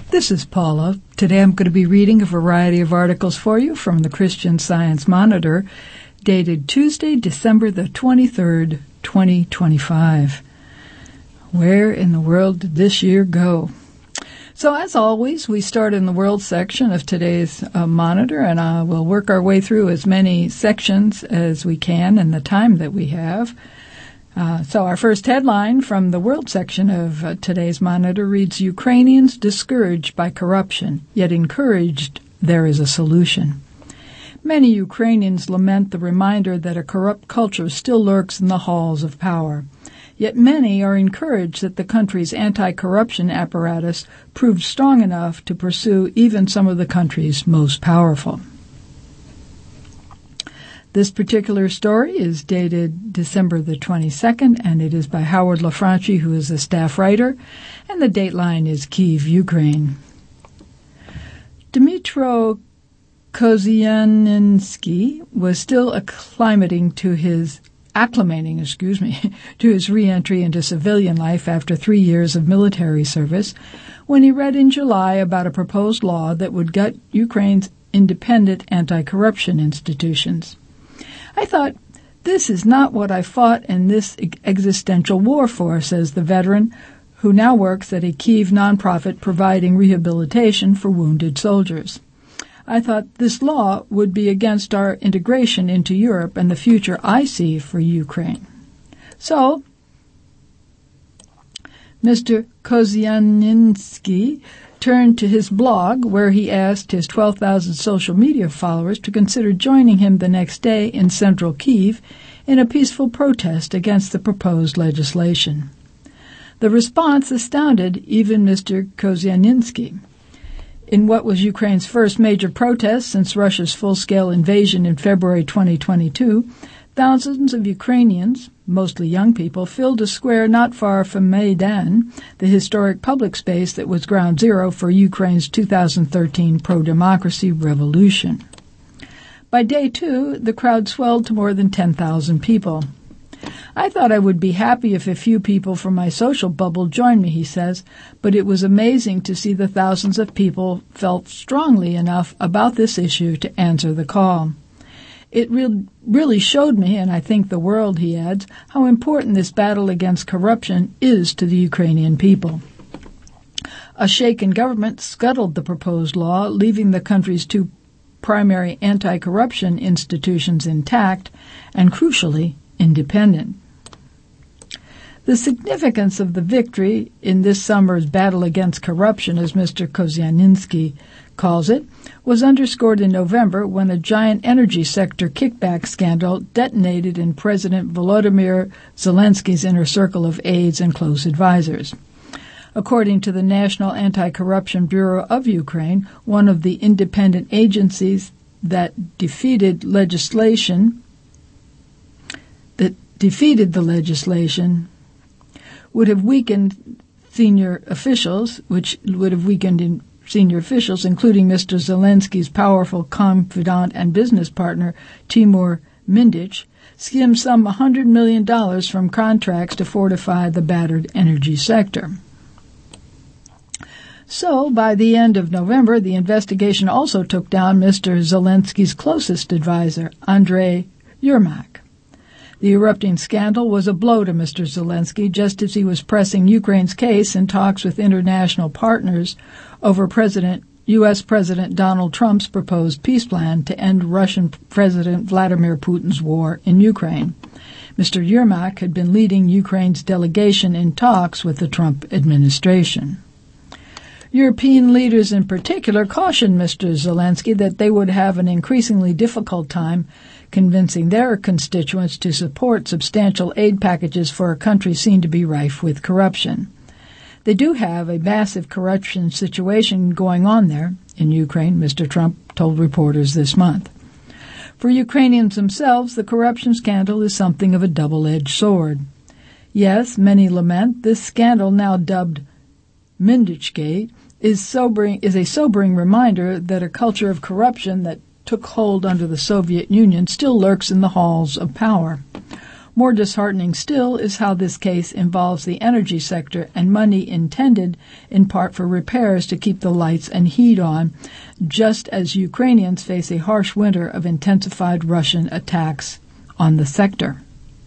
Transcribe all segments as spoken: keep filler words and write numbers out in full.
This is Paula. Today I'm going to be reading a variety of articles for you from the Christian Science Monitor, dated Tuesday, December the twenty-third, twenty twenty-five. Where in the world did this year go? So as always, we start in the World section of today's uh, Monitor, and uh, we'll work our way through as many sections as we can in the time that we have. Uh, so our first headline from the World section of uh, today's Monitor reads, Ukrainians discouraged by corruption, yet encouraged there is a solution. Many Ukrainians lament the reminder that a corrupt culture still lurks in the halls of power. Yet many are encouraged that the country's anti-corruption apparatus proved strong enough to pursue even some of the country's most powerful. This particular story is dated December the twenty-second, and it is by Howard LaFranchi, who is a staff writer, and the dateline is Kyiv, Ukraine. Dmytro Kozyaninski was still acclimating to his acclimating, excuse me, to his re-entry into civilian life after three years of military service when he read in July about a proposed law that would gut Ukraine's independent anti-corruption institutions. I thought, this is not what I fought in this existential war for, says the veteran, who now works at a Kyiv nonprofit providing rehabilitation for wounded soldiers. I thought this law would be against our integration into Europe and the future I see for Ukraine. So, Mister Kozyaninski turned to his blog, where he asked his twelve thousand social media followers to consider joining him the next day in central Kyiv in a peaceful protest against the proposed legislation. The response astounded even Mister Kozyaninski. In what was Ukraine's first major protest since Russia's full-scale invasion in February twenty twenty-two, thousands of Ukrainians, mostly young people, filled a square not far from Maidan, the historic public space that was ground zero for Ukraine's two thousand thirteen pro-democracy revolution. By day two, the crowd swelled to more than ten thousand people. I thought I would be happy if a few people from my social bubble joined me, he says, but it was amazing to see the thousands of people felt strongly enough about this issue to answer the call. It re- really showed me, and I think the world, he adds, how important this battle against corruption is to the Ukrainian people. A shaken government scuttled the proposed law, leaving the country's two primary anti-corruption institutions intact and, crucially, independent. The significance of the victory in this summer's battle against corruption, as Mister Kozyaninski calls it, was underscored in November when a giant energy sector kickback scandal detonated in President Volodymyr Zelensky's inner circle of aides and close advisors. According to the National Anti-Corruption Bureau of Ukraine, one of the independent agencies that defeated legislation that defeated the legislation would have weakened senior officials, which would have weakened in senior officials, including Mister Zelensky's powerful confidant and business partner, Timur Mindich, skimmed some one hundred million dollars from contracts to fortify the battered energy sector. So, by the end of November, the investigation also took down Mister Zelensky's closest advisor, Andrei Yermak. The erupting scandal was a blow to Mister Zelensky just as he was pressing Ukraine's case in talks with international partners over President U S. President Donald Trump's proposed peace plan to end Russian President Vladimir Putin's war in Ukraine. Mister Yermak had been leading Ukraine's delegation in talks with the Trump administration. European leaders in particular cautioned Mister Zelensky that they would have an increasingly difficult time convincing their constituents to support substantial aid packages for a country seen to be rife with corruption. They do have a massive corruption situation going on there in Ukraine, Mister Trump told reporters this month. For Ukrainians themselves, the corruption scandal is something of a double-edged sword. Yes, many lament this scandal, now dubbed Mindichgate, is sobering is a sobering reminder that a culture of corruption that took hold under the Soviet Union still lurks in the halls of power. More disheartening still is how this case involves the energy sector and money intended in part for repairs to keep the lights and heat on, just as Ukrainians face a harsh winter of intensified Russian attacks on the sector.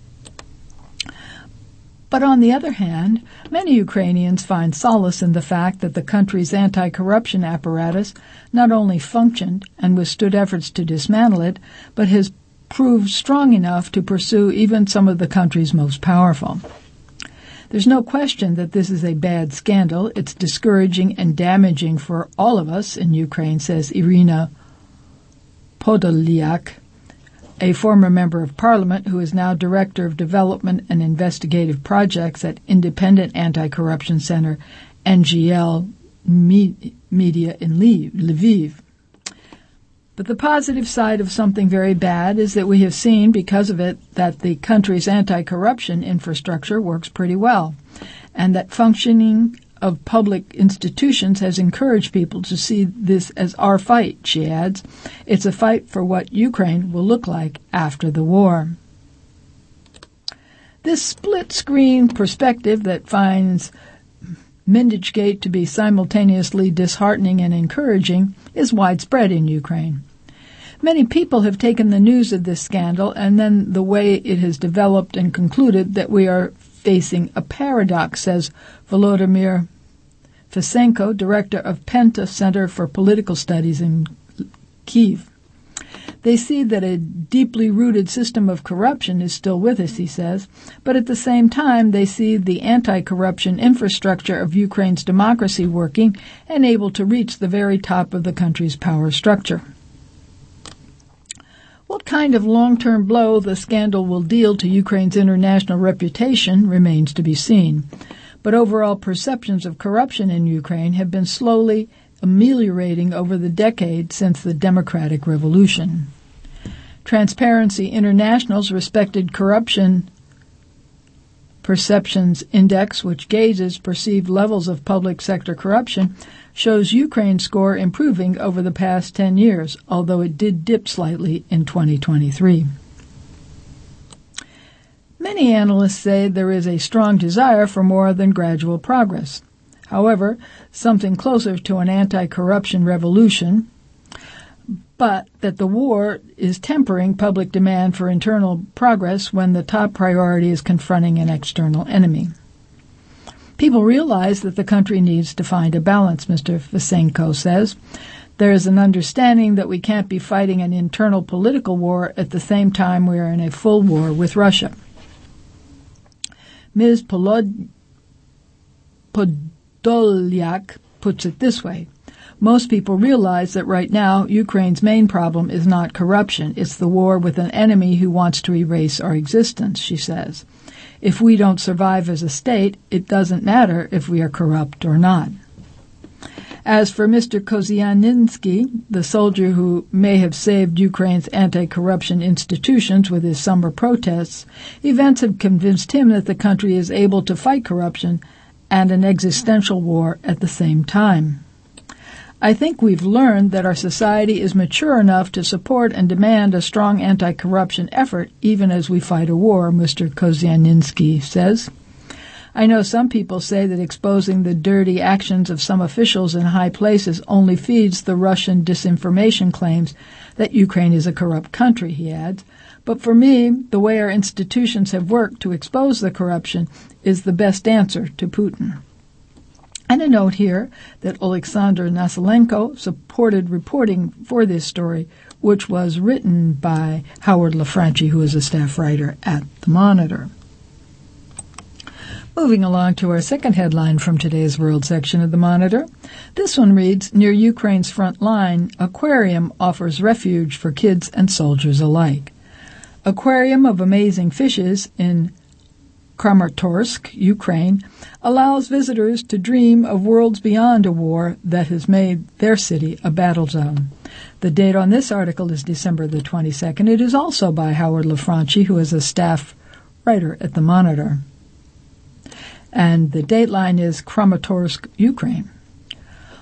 But on the other hand, many Ukrainians find solace in the fact that the country's anti-corruption apparatus not only functioned and withstood efforts to dismantle it, but has proved strong enough to pursue even some of the country's most powerful. There's no question that this is a bad scandal. It's discouraging and damaging for all of us in Ukraine, says Irina Podolyak, a former member of parliament who is now director of development and investigative projects at Independent Anti-Corruption Center N G L Media in Lviv. But the positive side of something very bad is that we have seen, because of it, that the country's anti-corruption infrastructure works pretty well, and that functioning of public institutions has encouraged people to see this as our fight, she adds. It's a fight for what Ukraine will look like after the war. This split-screen perspective that finds Mindichgate to be simultaneously disheartening and encouraging is widespread in Ukraine. Many people have taken the news of this scandal and then the way it has developed and concluded that we are facing a paradox, says Volodymyr Fesenko, director of Penta Center for Political Studies in Kyiv. They see that a deeply rooted system of corruption is still with us, he says, but at the same time they see the anti-corruption infrastructure of Ukraine's democracy working and able to reach the very top of the country's power structure. What kind of long-term blow the scandal will deal to Ukraine's international reputation remains to be seen, but overall perceptions of corruption in Ukraine have been slowly ameliorating over the decade since the democratic revolution. Transparency International's respected corruption perceptions index, which gauges perceived levels of public sector corruption, shows Ukraine's score improving over the past ten years, although it did dip slightly in twenty twenty-three. Many analysts say there is a strong desire for more than gradual progress. However, something closer to an anti-corruption revolution, but that the war is tempering public demand for internal progress when the top priority is confronting an external enemy. People realize that the country needs to find a balance, Mister Fesenko says. There is an understanding that we can't be fighting an internal political war at the same time we are in a full war with Russia. Miz Podolyak puts it this way. Most people realize that right now Ukraine's main problem is not corruption. It's the war with an enemy who wants to erase our existence, she says. If we don't survive as a state, it doesn't matter if we are corrupt or not. As for Mister Kozianinsky, the soldier who may have saved Ukraine's anti-corruption institutions with his summer protests, events have convinced him that the country is able to fight corruption and an existential war at the same time. I think we've learned that our society is mature enough to support and demand a strong anti-corruption effort even as we fight a war, Mister Kozianinsky says. I know some people say that exposing the dirty actions of some officials in high places only feeds the Russian disinformation claims that Ukraine is a corrupt country, he adds. But for me, the way our institutions have worked to expose the corruption is the best answer to Putin. And a note here that Alexander Nasilenko supported reporting for this story, which was written by Howard LaFranchi, who is a staff writer at The Monitor. Moving along to our second headline from today's World section of The Monitor. This one reads, near Ukraine's front line, aquarium offers refuge for kids and soldiers alike. Aquarium of Amazing Fishes in Kramatorsk, Ukraine, allows visitors to dream of worlds beyond a war that has made their city a battle zone. The date on this article is December the twenty-second. It is also by Howard LaFranchi, who is a staff writer at The Monitor. And the dateline is Kramatorsk, Ukraine.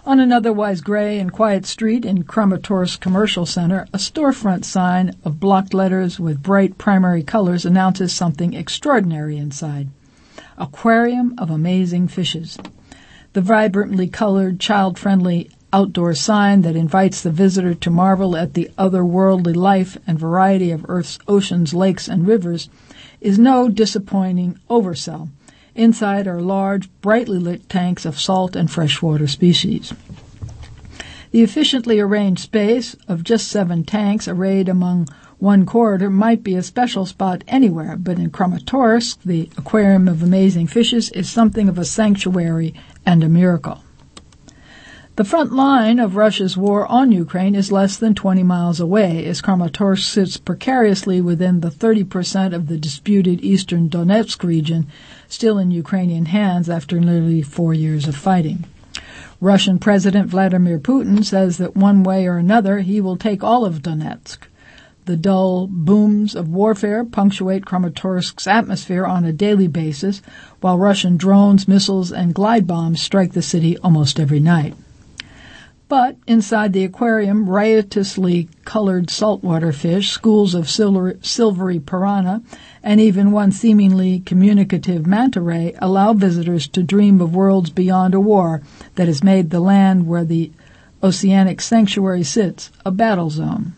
On an otherwise gray and quiet street in Kramatorsk Commercial Center, a storefront sign of blocked letters with bright primary colors announces something extraordinary inside. Aquarium of Amazing Fishes. The vibrantly colored, child-friendly outdoor sign that invites the visitor to marvel at the otherworldly life and variety of Earth's oceans, lakes, and rivers is no disappointing oversell. Inside are large, brightly lit tanks of salt and freshwater species. The efficiently arranged space of just seven tanks arrayed among one corridor might be a special spot anywhere, but in Kramatorsk, the Aquarium of Amazing Fishes is something of a sanctuary and a miracle. The front line of Russia's war on Ukraine is less than twenty miles away, as Kramatorsk sits precariously within the thirty percent of the disputed eastern Donetsk region, still in Ukrainian hands after nearly four years of fighting. Russian President Vladimir Putin says that one way or another he will take all of Donetsk. The dull booms of warfare punctuate Kramatorsk's atmosphere on a daily basis, while Russian drones, missiles, and glide bombs strike the city almost every night. But inside the aquarium, riotously colored saltwater fish, schools of silver, silvery piranha, and even one seemingly communicative manta ray allow visitors to dream of worlds beyond a war that has made the land where the oceanic sanctuary sits a battle zone.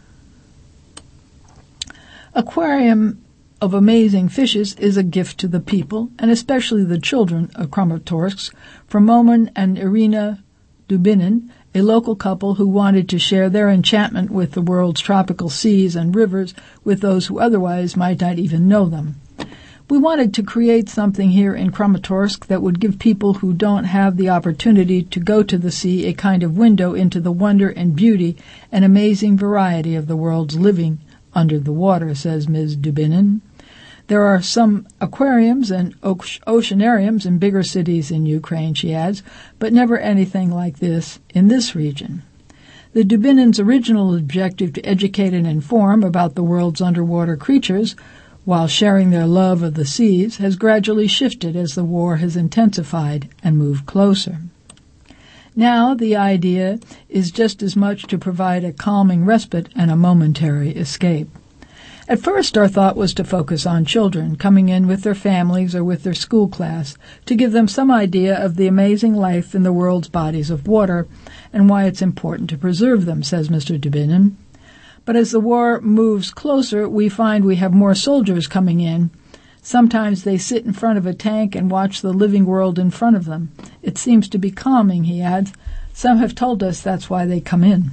Aquarium of Amazing Fishes is a gift to the people, and especially the children of Kramatorsk, from Momen and Irina Dubinin, a local couple who wanted to share their enchantment with the world's tropical seas and rivers with those who otherwise might not even know them. We wanted to create something here in Kramatorsk that would give people who don't have the opportunity to go to the sea a kind of window into the wonder and beauty and amazing variety of the world's living under the water, says Miz Dubinin. There are some aquariums and oceanariums in bigger cities in Ukraine, she adds, but never anything like this in this region. The Dubinins' original objective to educate and inform about the world's underwater creatures while sharing their love of the seas has gradually shifted as the war has intensified and moved closer. Now the idea is just as much to provide a calming respite and a momentary escape. At first, our thought was to focus on children coming in with their families or with their school class to give them some idea of the amazing life in the world's bodies of water and why it's important to preserve them, says Mister Dubinin. But as the war moves closer, we find we have more soldiers coming in. Sometimes they sit in front of a tank and watch the living world in front of them. It seems to be calming, he adds. Some have told us that's why they come in.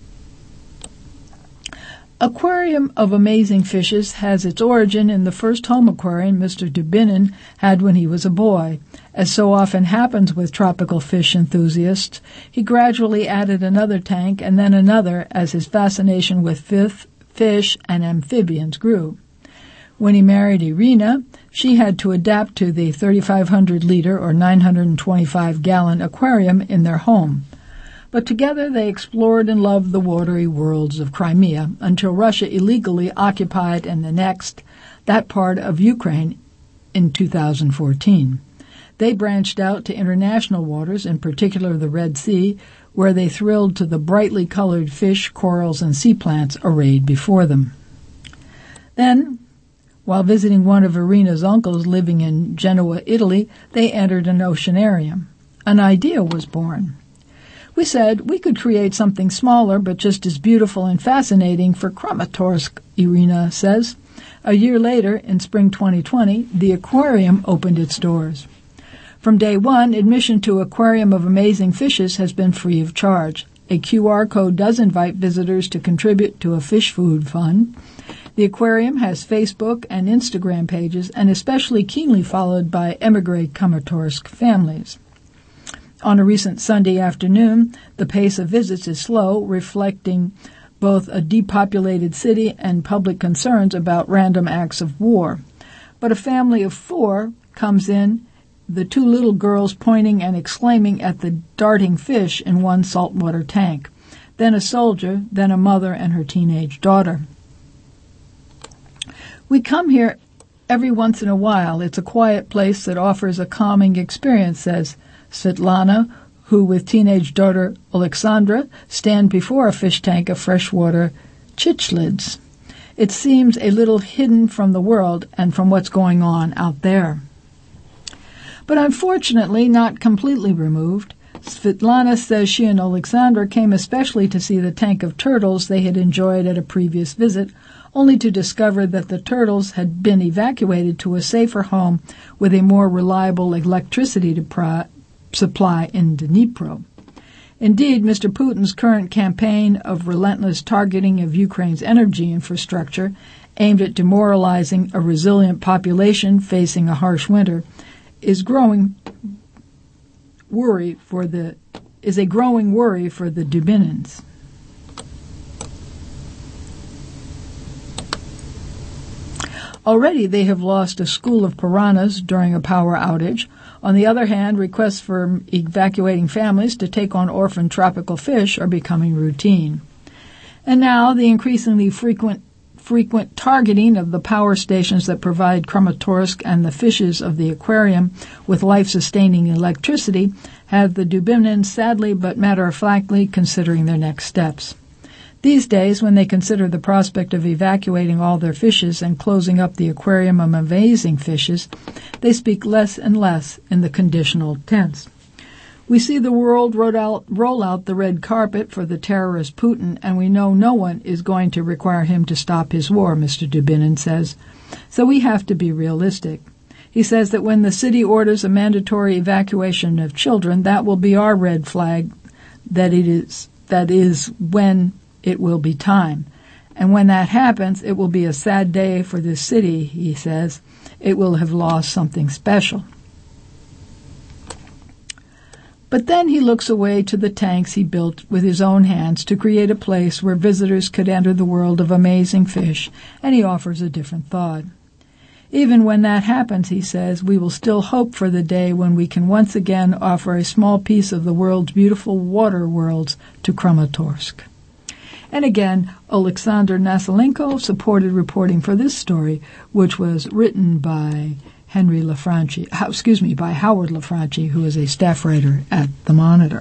Aquarium of Amazing Fishes has its origin in the first home aquarium Mister Dubinin had when he was a boy. As so often happens with tropical fish enthusiasts, he gradually added another tank and then another as his fascination with fish, fish and amphibians grew. When he married Irina, she had to adapt to the thirty-five hundred liter or nine hundred twenty-five gallon aquarium in their home. But together they explored and loved the watery worlds of Crimea until Russia illegally occupied and annexed that part of Ukraine in two thousand fourteen. They branched out to international waters, in particular the Red Sea, where they thrilled to the brightly colored fish, corals, and sea plants arrayed before them. Then, while visiting one of Irina's uncles living in Genoa, Italy, they entered an oceanarium. An idea was born. We said we could create something smaller but just as beautiful and fascinating for Kramatorsk, Irina says. A year later, in spring twenty twenty, the aquarium opened its doors. From day one, admission to Aquarium of Amazing Fishes has been free of charge. A Q R code does invite visitors to contribute to a fish food fund. The aquarium has Facebook and Instagram pages and is especially keenly followed by emigre Kramatorsk families. On a recent Sunday afternoon, the pace of visits is slow, reflecting both a depopulated city and public concerns about random acts of war. But a family of four comes in, the two little girls pointing and exclaiming at the darting fish in one saltwater tank, then a soldier, then a mother and her teenage daughter. We come here every once in a while. It's a quiet place that offers a calming experience, says Svetlana, who with teenage daughter Alexandra stand before a fish tank of freshwater cichlids. It seems a little hidden from the world and from what's going on out there. But unfortunately not completely removed. Svetlana says she and Alexandra came especially to see the tank of turtles they had enjoyed at a previous visit, only to discover that the turtles had been evacuated to a safer home with a more reliable electricity to pri- supply in Dnipro. Indeed, Mister Putin's current campaign of relentless targeting of Ukraine's energy infrastructure, aimed at demoralizing a resilient population facing a harsh winter, is growing worry for the is a growing worry for the Dubinins. Already they have lost a school of piranhas during a power outage. On the other hand, requests for evacuating families to take on orphan tropical fish are becoming routine. And now the increasingly frequent frequent targeting of the power stations that provide Kramatorsk and the fishes of the aquarium with life-sustaining electricity have the Dubinins sadly but matter-of-factly considering their next steps. These days, when they consider the prospect of evacuating all their fishes and closing up the aquarium of amazing fishes, they speak less and less in the conditional tense. We see the world roll out, roll out the red carpet for the terrorist Putin, and we know no one is going to require him to stop his war, Mister Dubinin says. So we have to be realistic. He says that when the city orders a mandatory evacuation of children, that will be our red flag, that it is, that is when it will be time. And when that happens, it will be a sad day for this city, he says. It will have lost something special. But then he looks away to the tanks he built with his own hands to create a place where visitors could enter the world of amazing fish, and he offers a different thought. Even when that happens, he says, we will still hope for the day when we can once again offer a small piece of the world's beautiful water worlds to Kramatorsk. And again, Alexander Nasilenko supported reporting for this story, which was written by Henry LaFranchi, excuse me, by Howard LaFranchi, who is a staff writer at The Monitor.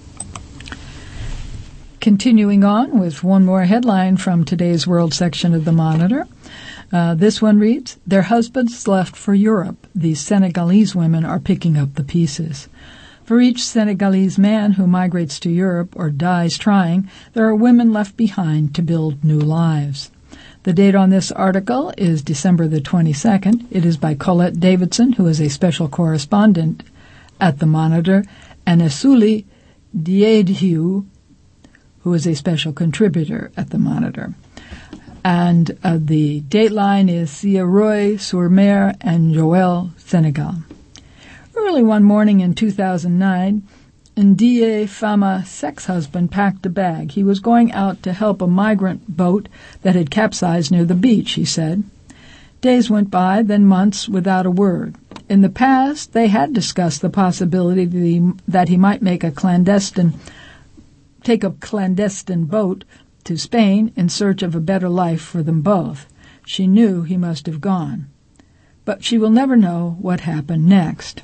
Continuing on with one more headline from today's World section of The Monitor. Uh, this one reads, their husbands left for Europe. These Senegalese women are picking up the pieces. For each Senegalese man who migrates to Europe or dies trying, there are women left behind to build new lives. The date on this article is December the twenty-second. It is by Colette Davidson, who is a special correspondent at The Monitor, and Esuli Diedihiu, who is a special contributor at The Monitor. And uh, the dateline is Thiaroye-sur-Mer and Joël, Senegal. Early one morning in two thousand nine, Ndiaye Fama Sek's husband packed a bag. He was going out to help a migrant boat that had capsized near the beach, he said. Days went by, then months, without a word. In the past, they had discussed the possibility that he, that he might make a clandestine, take a clandestine boat to Spain in search of a better life for them both. She knew he must have gone. But she will never know what happened next.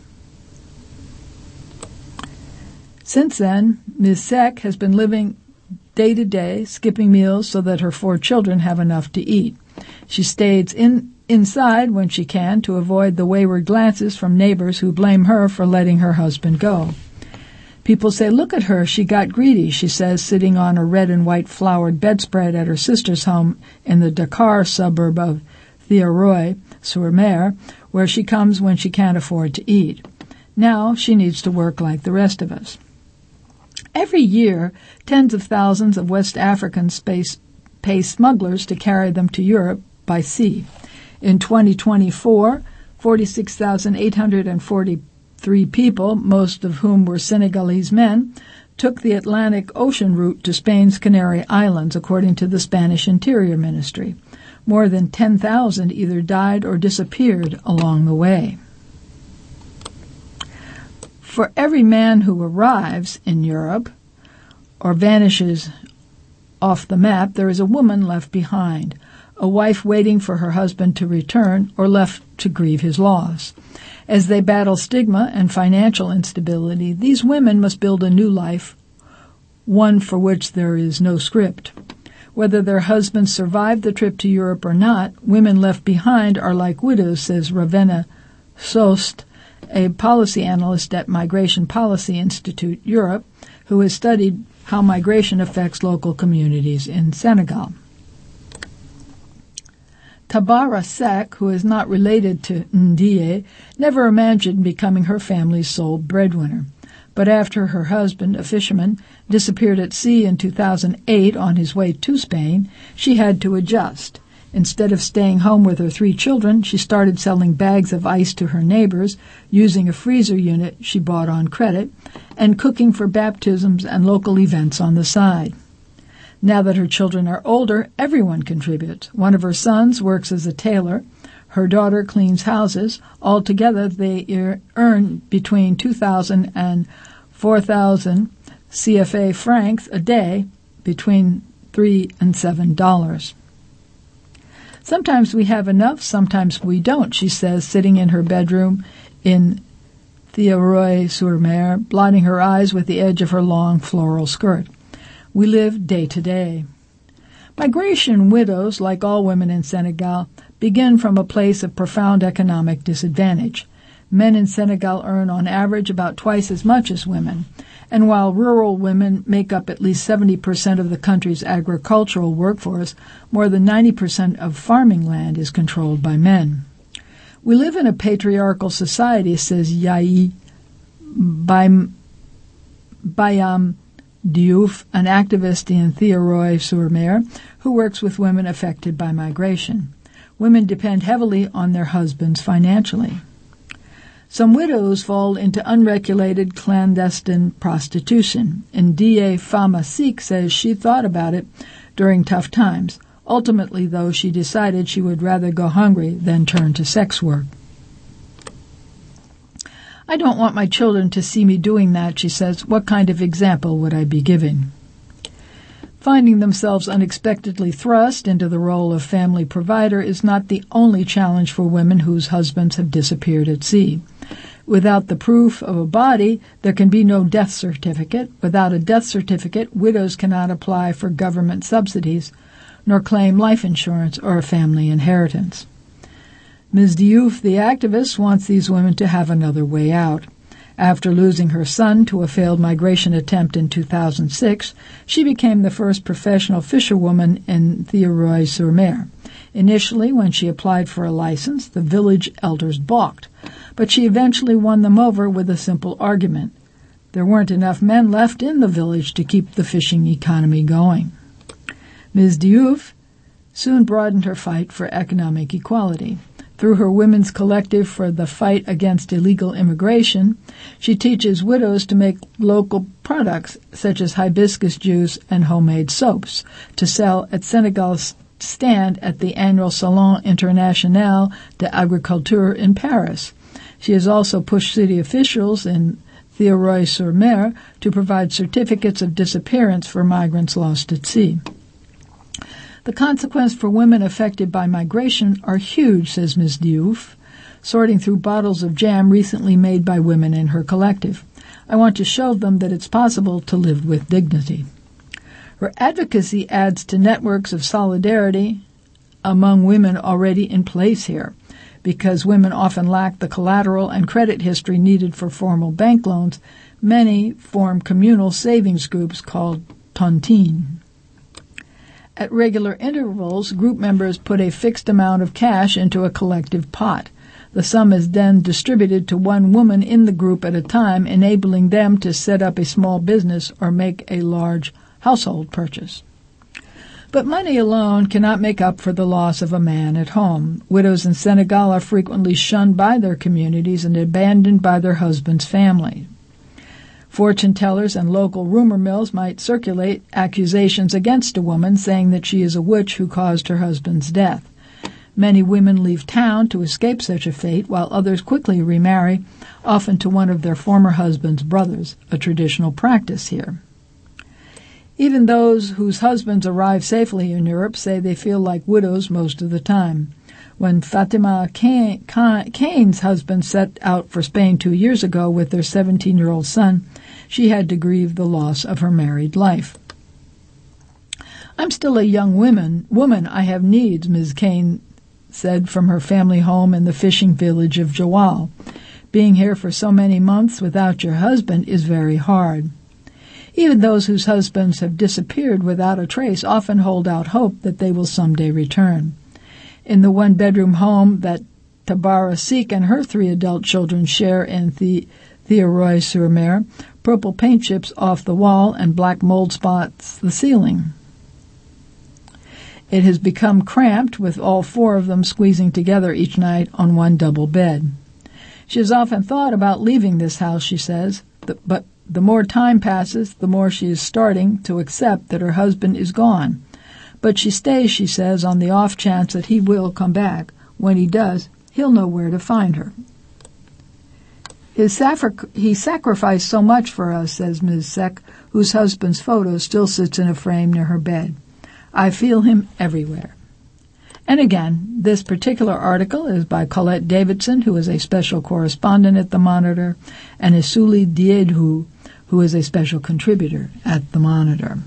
Since then, Miz Sek has been living day to day, skipping meals so that her four children have enough to eat. She stays in, inside when she can to avoid the wayward glances from neighbors who blame her for letting her husband go. People say, look at her, she got greedy, she says, sitting on a red and white flowered bedspread at her sister's home in the Dakar suburb of Thiaroye-sur-Mer, where she comes when she can't afford to eat. Now she needs to work like the rest of us. Every year, tens of thousands of West Africans pay smugglers to carry them to Europe by sea. In twenty twenty-four, forty-six thousand eight hundred forty-three people, most of whom were Senegalese men, took the Atlantic Ocean route to Spain's Canary Islands, according to the Spanish Interior Ministry. More than ten thousand either died or disappeared along the way. For every man who arrives in Europe or vanishes off the map, there is a woman left behind. a wife waiting for her husband to return or left to grieve his loss. As they battle stigma and financial instability, these women must build a new life, one for which there is no script. Whether their husbands survive the trip to Europe or not, women left behind are like widows, says Ravenna Sost, a policy analyst at Migration Policy Institute Europe, who has studied how migration affects local communities in Senegal. Tabara Seck, who is not related to Ndiaye, never imagined becoming her family's sole breadwinner. But after her husband, a fisherman, disappeared at sea in two thousand eight on his way to Spain, she had to adjust. Instead of staying home with her three children, she started selling bags of ice to her neighbors, using a freezer unit she bought on credit, and cooking for baptisms and local events on the side. Now that her children are older, everyone contributes. One of her sons works as a tailor. Her daughter cleans houses. Altogether, they earn between two thousand and four thousand C F A francs a day, between three and seven dollars. Sometimes we have enough, sometimes we don't, she says, sitting in her bedroom in Thiaroye-sur-Mer, blotting her eyes with the edge of her long floral skirt. We live day to day. Migration widows, like all women in Senegal, begin from a place of profound economic disadvantage. Men in Senegal earn on average about twice as much as women, and while rural women make up at least seventy percent of the country's agricultural workforce, more than ninety percent of farming land is controlled by men. We live in a patriarchal society, says Yayi Bayam Diouf, an activist in Thiaroye-sur-Mer, who works with women affected by migration. Women depend heavily on their husbands financially. Some widows fall into unregulated clandestine prostitution, and D A Fama Sikh says she thought about it during tough times. Ultimately, though, she decided she would rather go hungry than turn to sex work. I don't want my children to see me doing that, she says. What kind of example would I be giving? Finding themselves unexpectedly thrust into the role of family provider is not the only challenge for women whose husbands have disappeared at sea. Without the proof of a body, there can be no death certificate. Without a death certificate, widows cannot apply for government subsidies, nor claim life insurance or a family inheritance. Miz Diouf, the activist, wants these women to have another way out. After losing her son to a failed migration attempt in two thousand six, she became the first professional fisherwoman in Thiaroye-sur-Mer. Initially, when she applied for a license, the village elders balked, but she eventually won them over with a simple argument. There weren't enough men left in the village to keep the fishing economy going. Miz Diouf soon broadened her fight for economic equality. Through her Women's Collective for the Fight Against Illegal Immigration, she teaches widows to make local products such as hibiscus juice and homemade soaps to sell at Senegal's stand at the annual Salon International de Agriculture in Paris. She has also pushed city officials in Thiaroye-sur-Mer to provide certificates of disappearance for migrants lost at sea. The consequences for women affected by migration are huge, says Miz Diouf, sorting through bottles of jam recently made by women in her collective. I want to show them that it's possible to live with dignity. Her advocacy adds to networks of solidarity among women already in place here. Because women often lack the collateral and credit history needed for formal bank loans, many form communal savings groups called tontines. At regular intervals, group members put a fixed amount of cash into a collective pot. The sum is then distributed to one woman in the group at a time, enabling them to set up a small business or make a large household purchase. But money alone cannot make up for the loss of a man at home. Widows in Senegal are frequently shunned by their communities and abandoned by their husbands' family. Fortune tellers and local rumor mills might circulate accusations against a woman, saying that she is a witch who caused her husband's death. Many women leave town to escape such a fate, while others quickly remarry, often to one of their former husband's brothers, a traditional practice here. Even those whose husbands arrive safely in Europe say they feel like widows most of the time. When Fatima Kane's husband set out for Spain two years ago with their seventeen-year-old son, she had to grieve the loss of her married life. "I'm still a young woman. Woman, I have needs," Miz Kane said from her family home in the fishing village of Jawal. "Being here for so many months without your husband is very hard." Even those whose husbands have disappeared without a trace often hold out hope that they will someday return. In the one-bedroom home that Tabara Sikh and her three adult children share in the Thierry-sur-Mer, purple paint chips off the wall and black mold spots the ceiling. It has become cramped, with all four of them squeezing together each night on one double bed. She has often thought about leaving this house, she says, but the more time passes, the more she is starting to accept that her husband is gone. But she stays, she says, on the off chance that he will come back. When he does, he'll know where to find her. His sacri- he sacrificed so much for us, says Miz Sek, whose husband's photo still sits in a frame near her bed. I feel him everywhere. And again, this particular article is by Colette Davidson, who is a special correspondent at The Monitor, and Isuli Diedhu, who is a special contributor at The Monitor.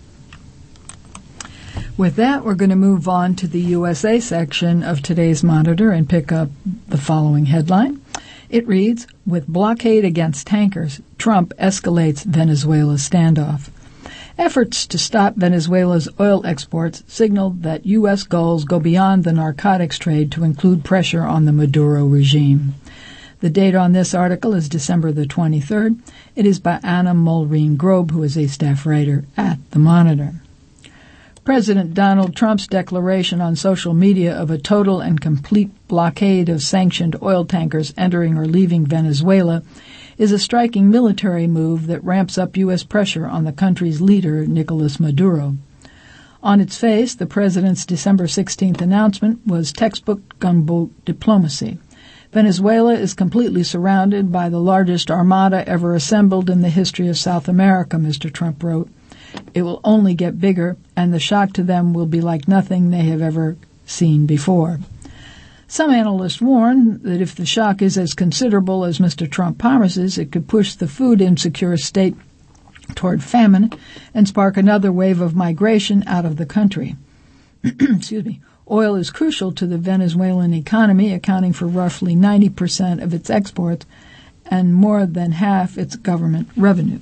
With that, we're going to move on to the U S A section of today's Monitor and pick up the following headline. It reads, "With blockade against tankers, Trump escalates Venezuela's standoff." Efforts to stop Venezuela's oil exports signaled that U S goals go beyond the narcotics trade to include pressure on the Maduro regime. The date on this article is December the twenty-third. It is by Anna Mulreen Grobe, who is a staff writer at The Monitor. President Donald Trump's declaration on social media of a total and complete blockade of sanctioned oil tankers entering or leaving Venezuela is a striking military move that ramps up U S pressure on the country's leader, Nicolas Maduro. On its face, the president's December sixteenth announcement was textbook gunboat diplomacy. Venezuela is completely surrounded by the largest armada ever assembled in the history of South America, Mister Trump wrote. It will only get bigger, and the shock to them will be like nothing they have ever seen before. Some analysts warn that if the shock is as considerable as Mister Trump promises, it could push the food-insecure state toward famine and spark another wave of migration out of the country. Excuse me. Oil is crucial to the Venezuelan economy, accounting for roughly ninety percent of its exports and more than half its government revenue.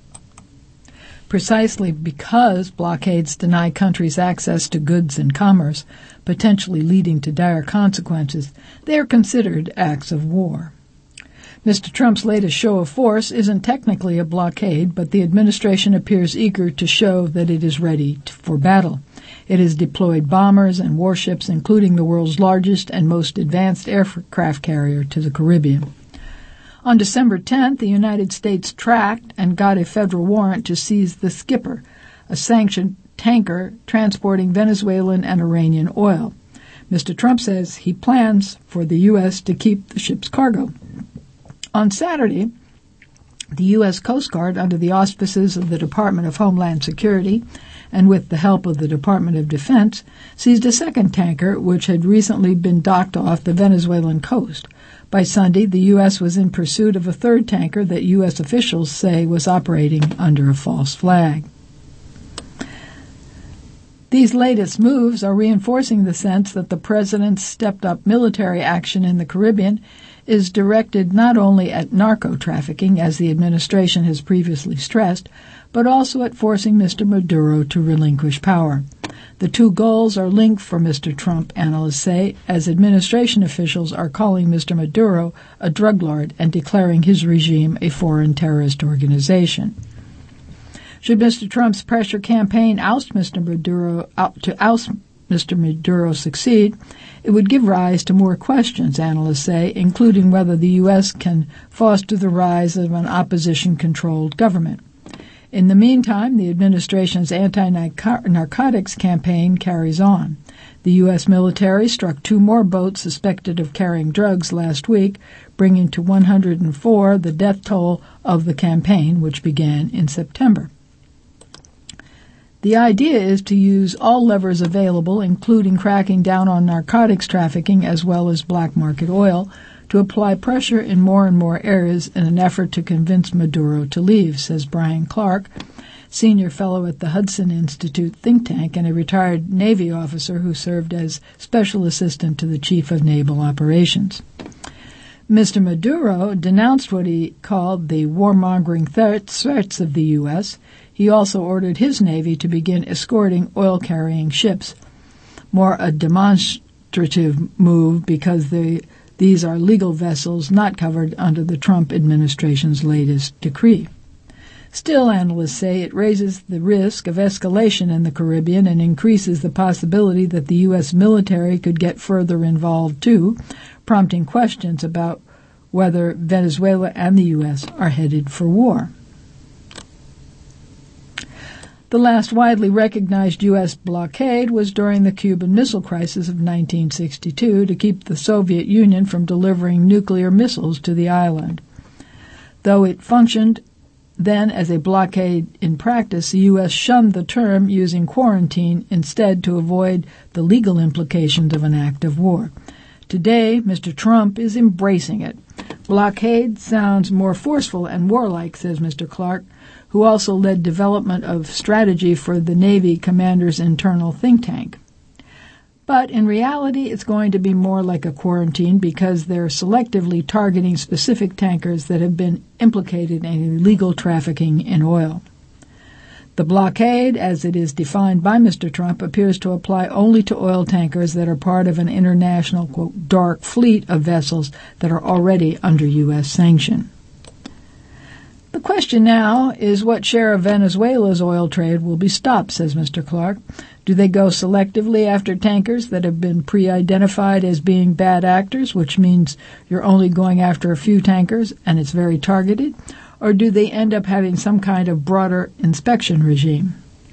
Precisely because blockades deny countries access to goods and commerce, potentially leading to dire consequences, they are considered acts of war. Mister Trump's latest show of force isn't technically a blockade, but the administration appears eager to show that it is ready for battle. It has deployed bombers and warships, including the world's largest and most advanced aircraft carrier, to the Caribbean. On December tenth, the United States tracked and got a federal warrant to seize the Skipper, a sanctioned tanker transporting Venezuelan and Iranian oil. Mister Trump says he plans for the U S to keep the ship's cargo. On Saturday, the U S Coast Guard, under the auspices of the Department of Homeland Security and with the help of the Department of Defense, seized a second tanker which had recently been docked off the Venezuelan coast. By Sunday, the U S was in pursuit of a third tanker that U S officials say was operating under a false flag. These latest moves are reinforcing the sense that the president's stepped-up military action in the Caribbean is directed not only at narco-trafficking, as the administration has previously stressed, but also at forcing Mister Maduro to relinquish power. The two goals are linked for Mister Trump, analysts say, as administration officials are calling Mister Maduro a drug lord and declaring his regime a foreign terrorist organization. Should Mister Trump's pressure campaign oust Mister Maduro out to oust Mister Maduro succeed, it would give rise to more questions, analysts say, including whether the U S can foster the rise of an opposition-controlled government. In the meantime, the administration's anti-narcotics campaign carries on. The U S military struck two more boats suspected of carrying drugs last week, bringing to one hundred four the death toll of the campaign, which began in September. The idea is to use all levers available, including cracking down on narcotics trafficking as well as black market oil, to apply pressure in more and more areas in an effort to convince Maduro to leave, says Brian Clark, senior fellow at the Hudson Institute think tank and a retired Navy officer who served as special assistant to the chief of naval operations. Mister Maduro denounced what he called the warmongering threats of the U S. He also ordered his Navy to begin escorting oil-carrying ships, more a demonstrative move because they, these are legal vessels not covered under the Trump administration's latest decree. Still, analysts say it raises the risk of escalation in the Caribbean and increases the possibility that the U S military could get further involved too, prompting questions about whether Venezuela and the U S are headed for war. The last widely recognized U S blockade was during the Cuban Missile Crisis of nineteen sixty-two to keep the Soviet Union from delivering nuclear missiles to the island. Though it functioned then as a blockade in practice, the U S shunned the term, using quarantine instead to avoid the legal implications of an act of war. Today, Mister Trump is embracing it. Blockade sounds more forceful and warlike, says Mister Clark, who also led development of strategy for the Navy commander's internal think tank. But in reality, it's going to be more like a quarantine because they're selectively targeting specific tankers that have been implicated in illegal trafficking in oil. The blockade, as it is defined by Mister Trump, appears to apply only to oil tankers that are part of an international, quote, dark fleet of vessels that are already under U S sanction. The question now is what share of Venezuela's oil trade will be stopped, says Mister Clark. Do they go selectively after tankers that have been pre-identified as being bad actors, which means you're only going after a few tankers and it's very targeted? Or do they end up having some kind of broader inspection regime?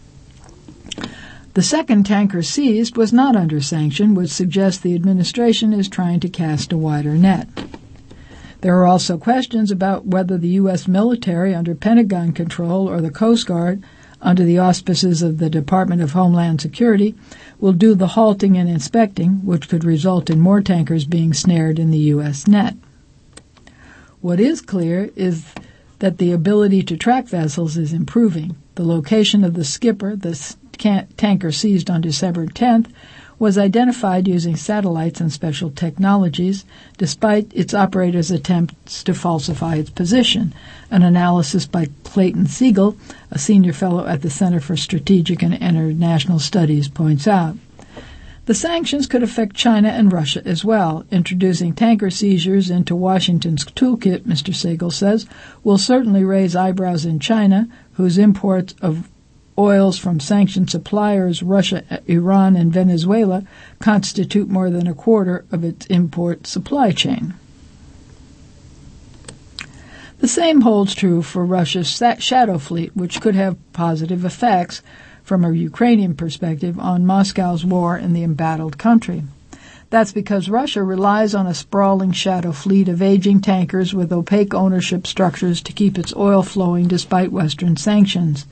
The second tanker seized was not under sanction, which suggests the administration is trying to cast a wider net. There are also questions about whether the U S military under Pentagon control or the Coast Guard under the auspices of the Department of Homeland Security will do the halting and inspecting, which could result in more tankers being snared in the U S net. What is clear is that the ability to track vessels is improving. The location of the skipper, the tanker seized on December tenth, was identified using satellites and special technologies, despite its operator's attempts to falsify its position. An analysis by Clayton Siegel, a senior fellow at the Center for Strategic and International Studies, points out. The sanctions could affect China and Russia as well. Introducing tanker seizures into Washington's toolkit, Mister Siegel says, will certainly raise eyebrows in China, whose imports of oils from sanctioned suppliers Russia, Iran, and Venezuela constitute more than a quarter of its import supply chain. The same holds true for Russia's shadow fleet, which could have positive effects from a Ukrainian perspective on Moscow's war in the embattled country. That's because Russia relies on a sprawling shadow fleet of aging tankers with opaque ownership structures to keep its oil flowing despite Western sanctions.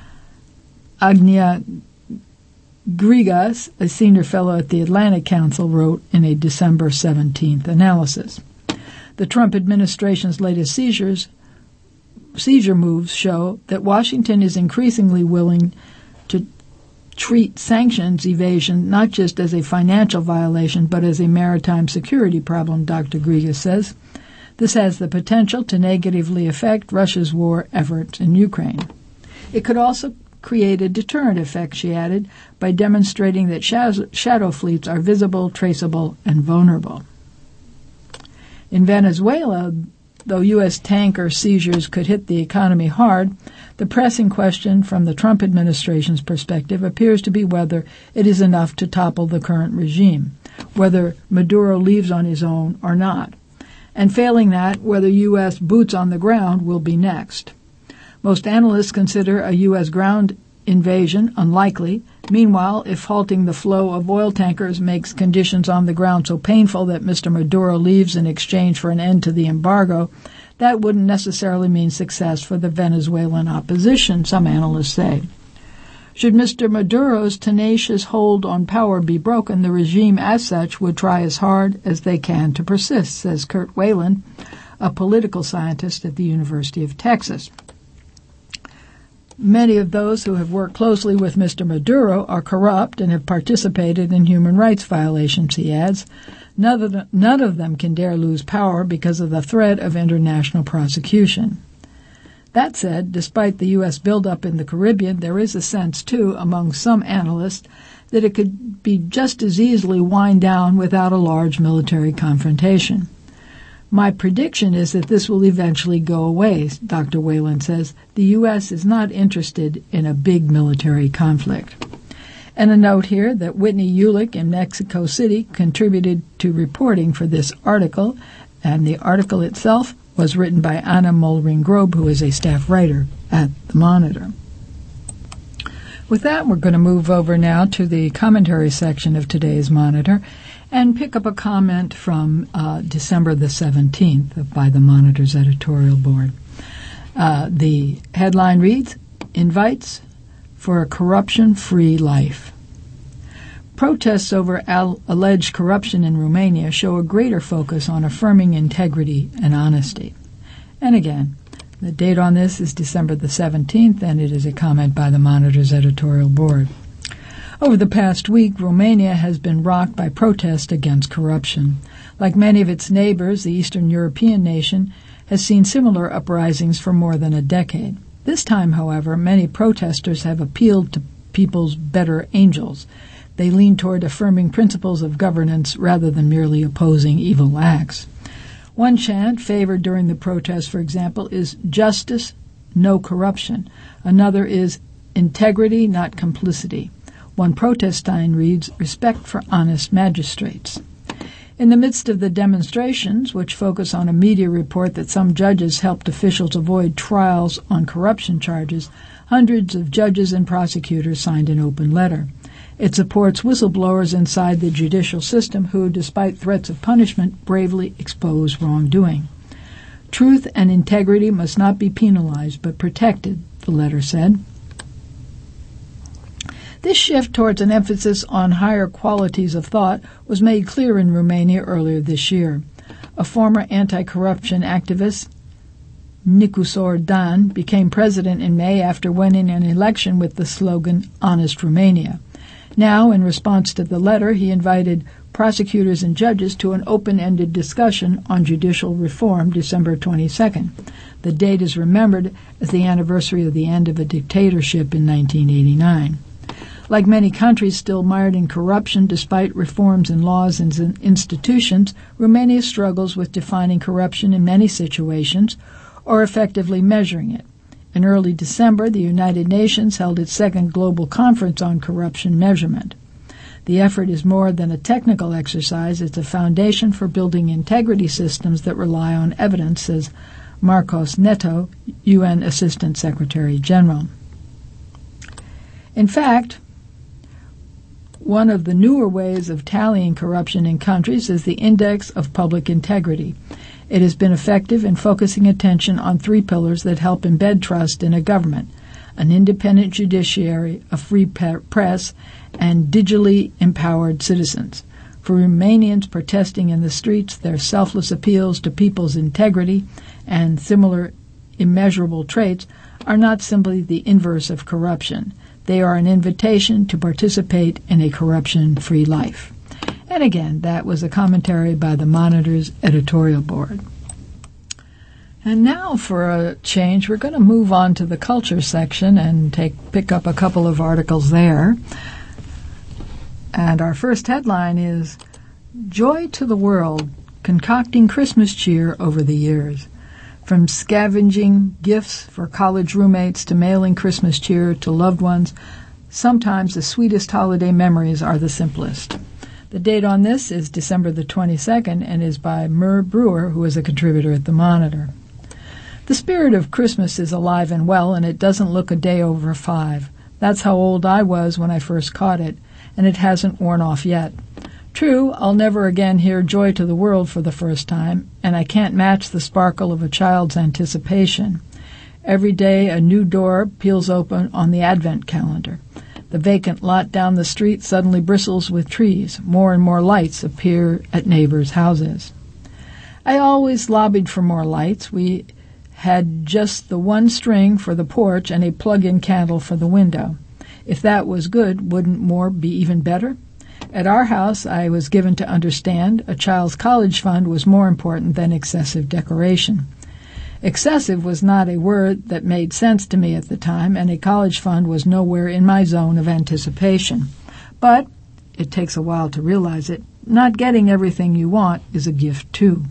Agnia Grigas, a senior fellow at the Atlantic Council, wrote in a December seventeenth analysis. The Trump administration's latest seizures, seizure moves show that Washington is increasingly willing to treat sanctions evasion not just as a financial violation but as a maritime security problem, Doctor Grigas says. This has the potential to negatively affect Russia's war efforts in Ukraine. It could also create a deterrent effect, she added, by demonstrating that shadow fleets are visible, traceable, and vulnerable. In Venezuela, though U S tanker seizures could hit the economy hard, the pressing question from the Trump administration's perspective appears to be whether it is enough to topple the current regime, whether Maduro leaves on his own or not, and failing that, whether U S boots on the ground will be next. Most analysts consider a U S ground invasion unlikely. Meanwhile, if halting the flow of oil tankers makes conditions on the ground so painful that Mister Maduro leaves in exchange for an end to the embargo, that wouldn't necessarily mean success for the Venezuelan opposition, some analysts say. Should Mister Maduro's tenacious hold on power be broken, the regime as such would try as hard as they can to persist, says Kurt Whalen, a political scientist at the University of Texas. Many of those who have worked closely with Mister Maduro are corrupt and have participated in human rights violations, he adds. None of, them, none of them can dare lose power because of the threat of international prosecution. That said, despite the U S buildup in the Caribbean, there is a sense, too, among some analysts, that it could be just as easily wind down without a large military confrontation. My prediction is that this will eventually go away, Doctor Whalen says. The U S is not interested in a big military conflict. And a note here that Whitney Ulick in Mexico City contributed to reporting for this article, and the article itself was written by Anna Mollring-Grob, who is a staff writer at the Monitor. With that, we're going to move over now to the commentary section of today's Monitor and pick up a comment from uh, December the seventeenth by the Monitor's editorial board. Uh, the headline reads, "Invites for a Corruption-Free Life." Protests over al- alleged corruption in Romania show a greater focus on affirming integrity and honesty. And again, the date on this is December the seventeenth, and it is a comment by the Monitor's editorial board. Over the past week, Romania has been rocked by protest against corruption. Like many of its neighbors, the Eastern European nation has seen similar uprisings for more than a decade. This time, however, many protesters have appealed to people's better angels. They lean toward affirming principles of governance rather than merely opposing evil acts. One chant favored during the protest, for example, is "Justice, no corruption." Another is "Integrity, not complicity." One protest sign reads, "Respect for honest magistrates." In the midst of the demonstrations, which focus on a media report that some judges helped officials avoid trials on corruption charges, hundreds of judges and prosecutors signed an open letter. It supports whistleblowers inside the judicial system who, despite threats of punishment, bravely expose wrongdoing. Truth and integrity must not be penalized but protected, the letter said. This shift towards an emphasis on higher qualities of thought was made clear in Romania earlier this year. A former anti-corruption activist, Nicusor Dan, became president in May after winning an election with the slogan "Honest Romania." Now, in response to the letter, he invited prosecutors and judges to an open-ended discussion on judicial reform December twenty-second. The date is remembered as the anniversary of the end of a dictatorship in nineteen eighty-nine. Like many countries still mired in corruption despite reforms in laws and institutions, Romania struggles with defining corruption in many situations or effectively measuring it. In early December, the United Nations held its second global conference on corruption measurement. The effort is more than a technical exercise. It's a foundation for building integrity systems that rely on evidence, says Marcos Neto, U N Assistant Secretary General. In fact, one of the newer ways of tallying corruption in countries is the Index of Public Integrity. It has been effective in focusing attention on three pillars that help embed trust in a government: an independent judiciary, a free press, and digitally empowered citizens. For Romanians protesting in the streets, their selfless appeals to people's integrity and similar immeasurable traits are not simply the inverse of corruption. They are an invitation to participate in a corruption-free life. And again, that was a commentary by the Monitor's editorial board. And now, for a change, we're going to move on to the culture section and take pick up a couple of articles there. And our first headline is, "Joy to the World, Concocting Christmas Cheer Over the Years." From scavenging gifts for college roommates to mailing Christmas cheer to loved ones, sometimes the sweetest holiday memories are the simplest. The date on this is December the twenty-second and is by Mur Brewer, who is a contributor at the Monitor. The spirit of Christmas is alive and well, and it doesn't look a day over five. That's how old I was when I first caught it, and it hasn't worn off yet. True, I'll never again hear Joy to the World for the first time, and I can't match the sparkle of a child's anticipation. Every day a new door peels open on the Advent calendar. The vacant lot down the street suddenly bristles with trees. More and more lights appear at neighbors' houses. I always lobbied for more lights. We had just the one string for the porch and a plug-in candle for the window. If that was good, wouldn't more be even better? At our house, I was given to understand a child's college fund was more important than excessive decoration. Excessive was not a word that made sense to me at the time, and a college fund was nowhere in my zone of anticipation. But it takes a while to realize it. Not getting everything you want is a gift, too.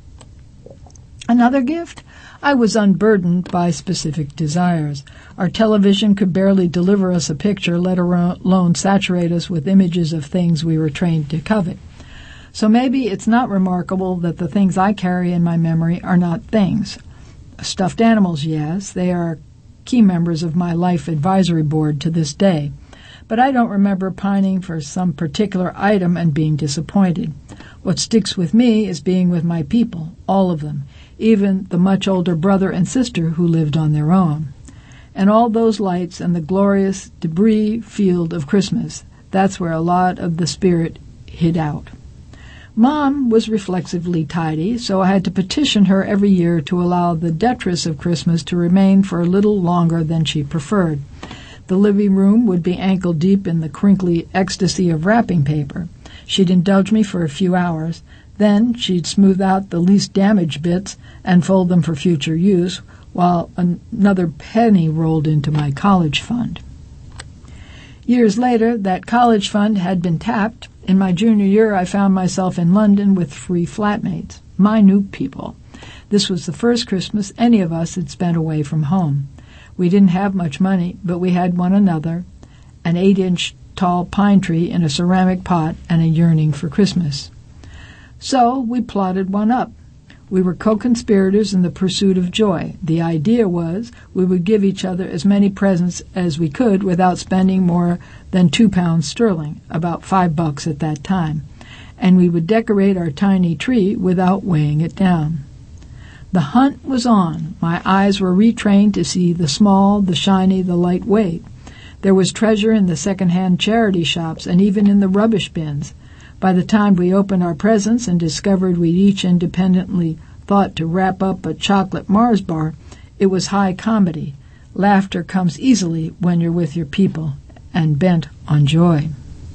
Another gift? I was unburdened by specific desires. Our television could barely deliver us a picture, let alone saturate us with images of things we were trained to covet. So maybe it's not remarkable that the things I carry in my memory are not things. Stuffed animals, yes, they are key members of my life advisory board to this day. But I don't remember pining for some particular item and being disappointed. What sticks with me is being with my people, all of them, even the much older brother and sister who lived on their own. And all those lights and the glorious debris field of Christmas, that's where a lot of the spirit hid out. Mom was reflexively tidy, so I had to petition her every year to allow the detritus of Christmas to remain for a little longer than she preferred. The living room would be ankle-deep in the crinkly ecstasy of wrapping paper. She'd indulge me for a few hours. Then she'd smooth out the least damaged bits and fold them for future use, while another penny rolled into my college fund. Years later, that college fund had been tapped. In my junior year, I found myself in London with free flatmates, my new people. This was the first Christmas any of us had spent away from home. We didn't have much money, but we had one another, an eight-inch tall pine tree in a ceramic pot, and a yearning for Christmas. So we plotted one up. We were co-conspirators in the pursuit of joy. The idea was we would give each other as many presents as we could without spending more than two pounds sterling, about five bucks at that time, and we would decorate our tiny tree without weighing it down. The hunt was on. My eyes were retrained to see the small, the shiny, the lightweight. There was treasure in the second-hand charity shops and even in the rubbish bins. By the time we opened our presents and discovered we'd each independently thought to wrap up a chocolate Mars bar, it was high comedy. Laughter comes easily when you're with your people and bent on joy.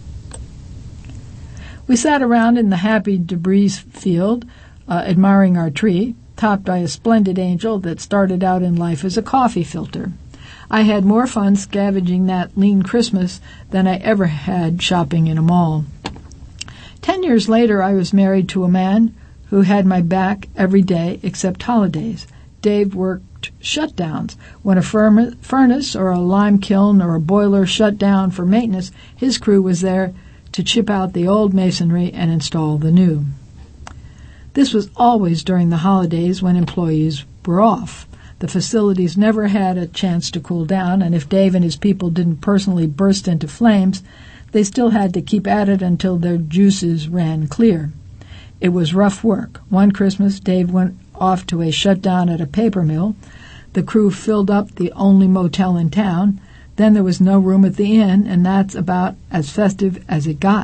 We sat around in the happy debris field, uh, admiring our tree, topped by a splendid angel that started out in life as a coffee filter. I had more fun scavenging that lean Christmas than I ever had shopping in a mall. Ten years later, I was married to a man who had my back every day except holidays. Dave worked shutdowns. When a firm- furnace or a lime kiln or a boiler shut down for maintenance, his crew was there to chip out the old masonry and install the new. This was always during the holidays when employees were off. The facilities never had a chance to cool down, and if Dave and his people didn't personally burst into flames, they still had to keep at it until their juices ran clear. It was rough work. One Christmas, Dave went off to a shutdown at a paper mill. The crew filled up the only motel in town. Then there was no room at the inn, and that's about as festive as it got.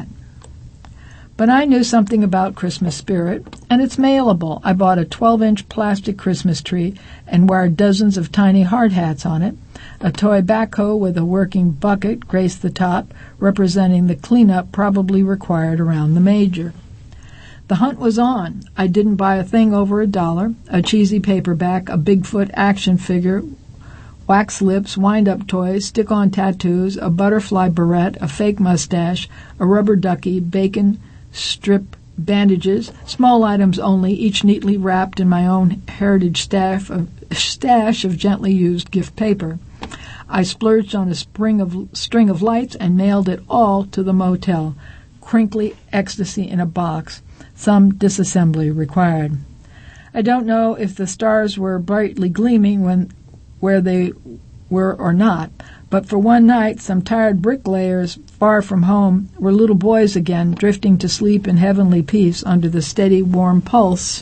But I knew something about Christmas spirit, and it's mailable. I bought a twelve-inch plastic Christmas tree and wired dozens of tiny hard hats on it. A toy backhoe with a working bucket graced the top, representing the cleanup probably required around the manger. The hunt was on. I didn't buy a thing over a dollar, a cheesy paperback, a Bigfoot action figure, wax lips, wind-up toys, stick-on tattoos, a butterfly barrette, a fake mustache, a rubber ducky, bacon, strip bandages, small items only, each neatly wrapped in my own heritage stash of, stash of gently used gift paper. I splurged on a spring of, string of lights and mailed it all to the motel. Crinkly ecstasy in a box, some disassembly required. I don't know if the stars were brightly gleaming when where they were or not, but for one night some tired bricklayers far from home were little boys again, drifting to sleep in heavenly peace under the steady, warm pulse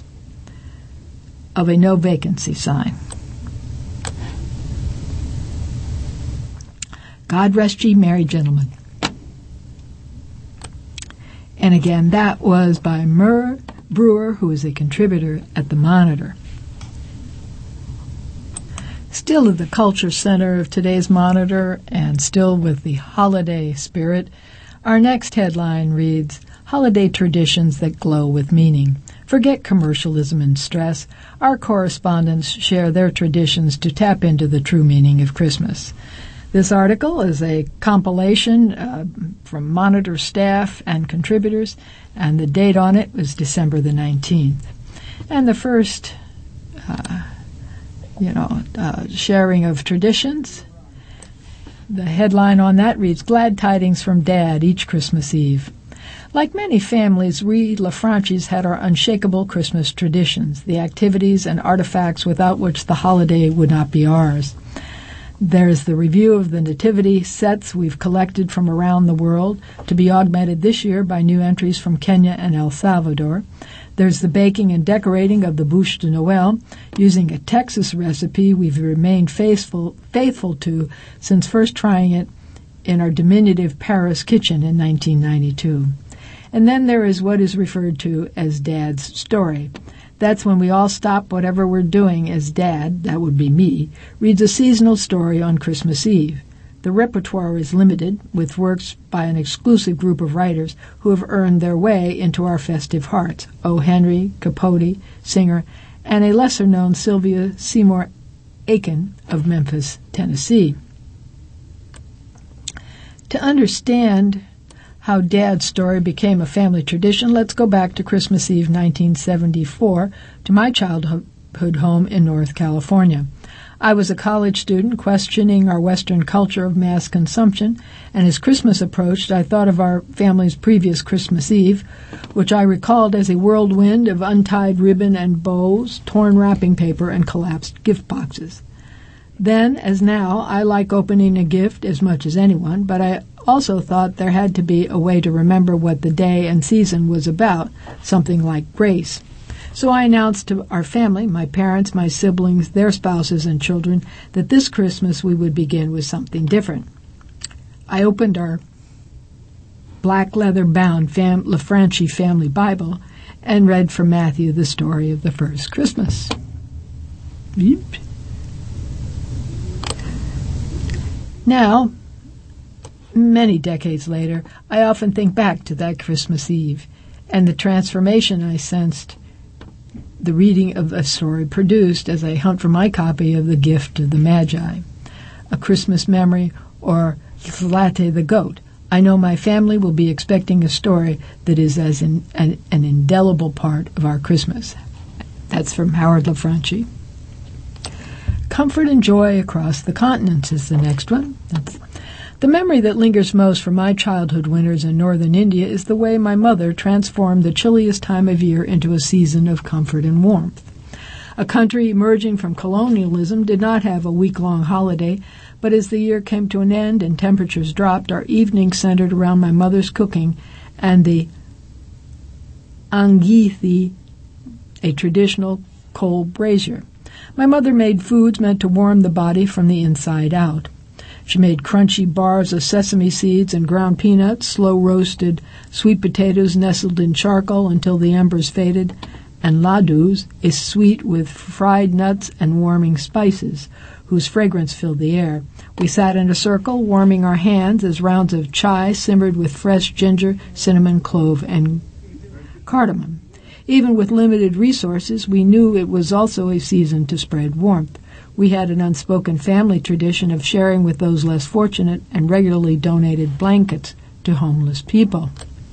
of a no vacancy sign. God rest ye merry gentlemen. And again, that was by Murr Brewer, who is a contributor at the Monitor. Still at the culture center of today's Monitor, and still with the holiday spirit, our next headline reads, Holiday Traditions That Glow with Meaning. Forget commercialism and stress. Our correspondents share their traditions to tap into the true meaning of Christmas. This article is a compilation uh, from Monitor staff and contributors, and the date on it was December the nineteenth. And the first, uh, you know, uh, sharing of traditions, the headline on that reads, Glad Tidings from Dad Each Christmas Eve. Like many families, we LaFranchis had our unshakable Christmas traditions, the activities and artifacts without which the holiday would not be ours. There's the review of the nativity sets we've collected from around the world, to be augmented this year by new entries from Kenya and El Salvador. There's the baking and decorating of the bûche de Noël, using a Texas recipe we've remained faithful, faithful to since first trying it in our diminutive Paris kitchen in nineteen ninety-two. And then there is what is referred to as Dad's story. That's when we all stop whatever we're doing as Dad, that would be me, reads a seasonal story on Christmas Eve. The repertoire is limited, with works by an exclusive group of writers who have earned their way into our festive hearts, O. Henry, Capote, Singer, and a lesser-known Sylvia Seymour Aiken of Memphis, Tennessee. To understand how Dad's story became a family tradition, let's go back to Christmas Eve nineteen seventy-four, to my childhood home in North California. I was a college student questioning our Western culture of mass consumption, and as Christmas approached, I thought of our family's previous Christmas Eve, which I recalled as a whirlwind of untied ribbon and bows, torn wrapping paper, and collapsed gift boxes. Then, as now, I like opening a gift as much as anyone, but I also thought there had to be a way to remember what the day and season was about, something like grace. So I announced to our family, my parents, my siblings, their spouses, and children, that this Christmas we would begin with something different. I opened our black leather-bound fam- LaFranchi family Bible and read from Matthew the story of the first Christmas. Beep. Now, many decades later, I often think back to that Christmas Eve and the transformation I sensed the reading of a story produced as I hunt for my copy of The Gift of the Magi, A Christmas Memory, or Zlate the Goat. I know my family will be expecting a story that is as in, an, an indelible part of our Christmas. That's from Howard LaFranchi. Comfort and joy across the continents is the next one. That's the memory that lingers most from my childhood winters in northern India is the way my mother transformed the chilliest time of year into a season of comfort and warmth. A country emerging from colonialism did not have a week-long holiday, but as the year came to an end and temperatures dropped, our evenings centered around my mother's cooking and the angithi, a traditional coal brazier. My mother made foods meant to warm the body from the inside out. She made crunchy bars of sesame seeds and ground peanuts, slow-roasted sweet potatoes nestled in charcoal until the embers faded, and ladus, a sweet with fried nuts and warming spices, whose fragrance filled the air. We sat in a circle, warming our hands as rounds of chai simmered with fresh ginger, cinnamon, clove, and cardamom. Even with limited resources, we knew it was also a season to spread warmth. We had an unspoken family tradition of sharing with those less fortunate and regularly donated blankets to homeless people.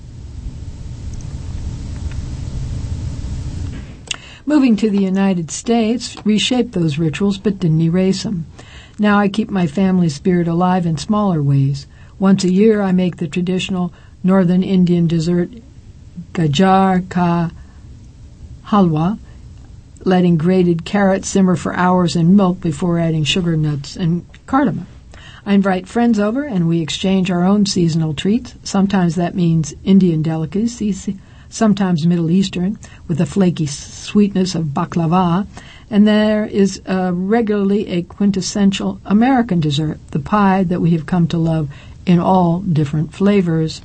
Moving to the United States reshaped those rituals but didn't erase them. Now I keep my family spirit alive in smaller ways. Once a year I make the traditional northern Indian dessert gajar ka halwa, letting grated carrots simmer for hours in milk before adding sugar, nuts, and cardamom. I invite friends over and we exchange our own seasonal treats. Sometimes that means Indian delicacies, sometimes Middle Eastern, with the flaky sweetness of baklava, And there is uh, regularly a quintessential American dessert, the pie that we have come to love in all different flavors.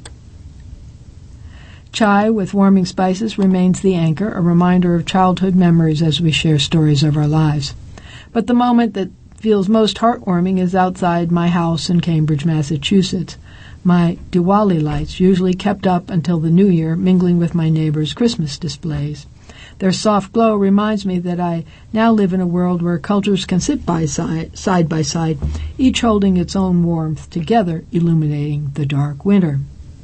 Chai with warming spices remains the anchor, a reminder of childhood memories as we share stories of our lives. But the moment that feels most heartwarming is outside my house in Cambridge, Massachusetts. My Diwali lights, usually kept up until the New Year, mingling with my neighbors' Christmas displays. Their soft glow reminds me that I now live in a world where cultures can sit by side, side by side, each holding its own warmth, together illuminating the dark winter.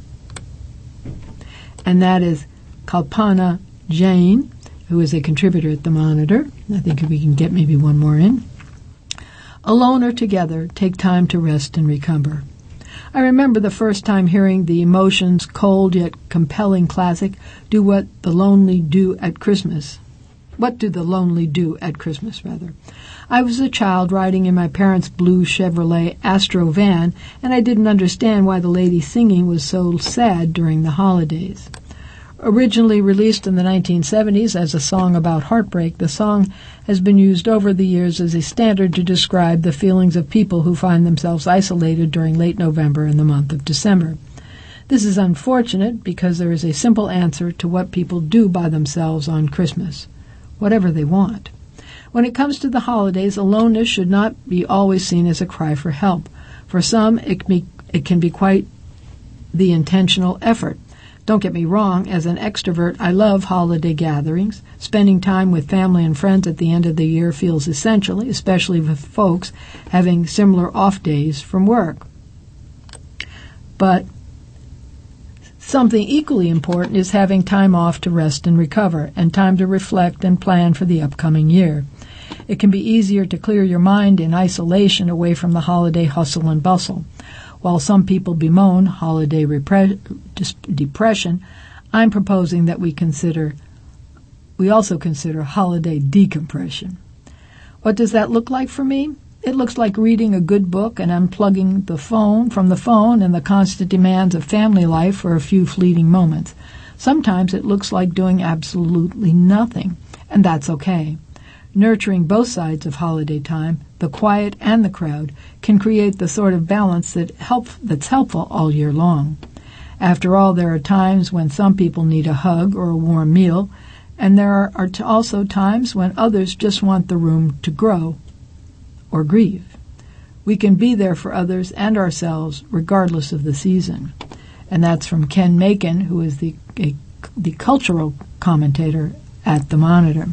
And that is Kalpana Jain, who is a contributor at the Monitor. I think we can get maybe one more in. Alone or together, take time to rest and recover. I remember the first time hearing the Emotions' cold yet compelling classic, Do What the Lonely Do at Christmas. What do the lonely do at Christmas, rather? I was a child riding in my parents' blue Chevrolet Astro van, and I didn't understand why the lady singing was so sad during the holidays. Originally released in the nineteen seventies as a song about heartbreak, the song has been used over the years as a standard to describe the feelings of people who find themselves isolated during late November and the month of December. This is unfortunate because there is a simple answer to what people do by themselves on Christmas: whatever they want. When it comes to the holidays, aloneness should not be always seen as a cry for help. For some, it can be, it can be quite the intentional effort. Don't get me wrong, as an extrovert, I love holiday gatherings. Spending time with family and friends at the end of the year feels essential, especially with folks having similar off days from work. But something equally important is having time off to rest and recover, and time to reflect and plan for the upcoming year. It can be easier to clear your mind in isolation away from the holiday hustle and bustle. While some people bemoan holiday repre- depression, I'm proposing that we consider, we also consider holiday decompression. What does that look like for me? It looks like reading a good book and unplugging the phone from the phone and the constant demands of family life for a few fleeting moments. Sometimes it looks like doing absolutely nothing, and that's okay. Nurturing both sides of holiday time, the quiet and the crowd, can create the sort of balance that help, that's helpful all year long. After all, there are times when some people need a hug or a warm meal, and there are, are also times when others just want the room to grow or grieve. We can be there for others and ourselves regardless of the season. And that's from Ken Macon, who is the, a, the cultural commentator at the Monitor.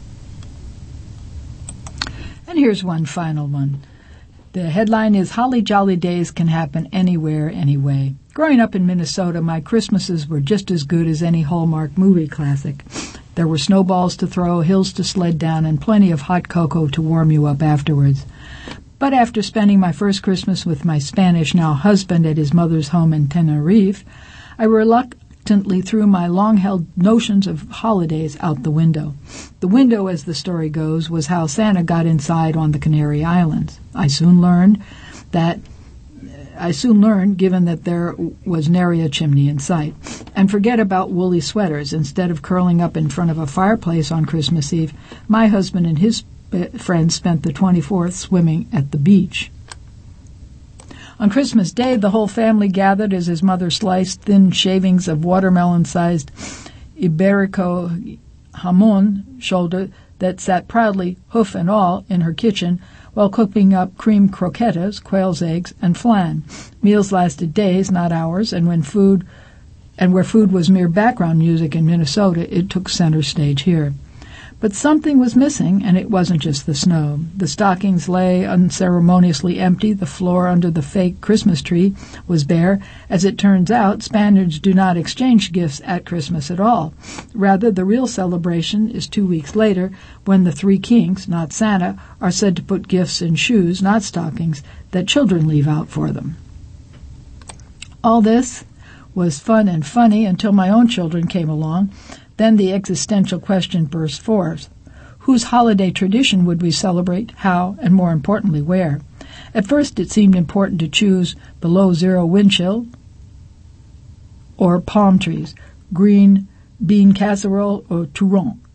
And here's one final one. The headline is, Holly Jolly Days Can Happen Anywhere, Anyway. Growing up in Minnesota, my Christmases were just as good as any Hallmark movie classic. There were snowballs to throw, hills to sled down, and plenty of hot cocoa to warm you up afterwards. But after spending my first Christmas with my Spanish now husband at his mother's home in Tenerife, I reluctantly threw my long-held notions of holidays out the window. The window, as the story goes, was how Santa got inside on the Canary Islands. I soon learned that I soon learned, given that there was nary a chimney in sight. And forget about woolly sweaters. Instead of curling up in front of a fireplace on Christmas Eve, my husband and his friends spent the twenty-fourth swimming at the beach. On Christmas Day, the whole family gathered as his mother sliced thin shavings of watermelon-sized Iberico jamon shoulder that sat proudly, hoof and all, in her kitchen, while cooking up cream croquettes, quail's eggs, and flan. Meals lasted days, not hours, and when food, and where food was mere background music in Minnesota, it took center stage here. But something was missing, and it wasn't just the snow. The stockings lay unceremoniously empty. The floor under the fake Christmas tree was bare. As it turns out, Spaniards do not exchange gifts at Christmas at all. Rather, the real celebration is two weeks later, when the three kings, not Santa, are said to put gifts in shoes, not stockings, that children leave out for them. All this was fun and funny until my own children came along. Then the existential question burst forth. Whose holiday tradition would we celebrate, how, and more importantly, where? At first it seemed important to choose below zero wind chill or palm trees, green bean casserole or turon,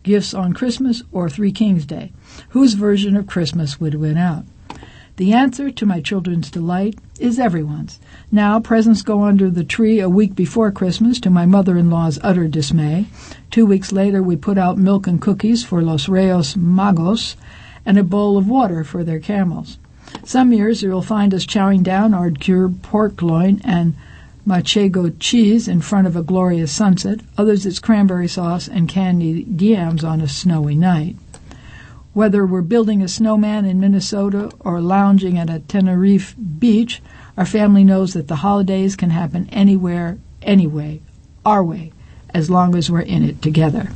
Gifts on Christmas or Three Kings Day? Whose version of Christmas would win out? The answer, to my children's delight, is everyone's. Now, presents go under the tree a week before Christmas, to my mother-in-law's utter dismay. Two weeks later, we put out milk and cookies for Los Reyes Magos and a bowl of water for their camels. Some years you'll find us chowing down our cured pork loin and manchego cheese in front of a glorious sunset. Others it's cranberry sauce and candied yams on a snowy night. Whether we're building a snowman in Minnesota or lounging at a Tenerife beach, our family knows that the holidays can happen anywhere, anyway, our way, as long as we're in it together.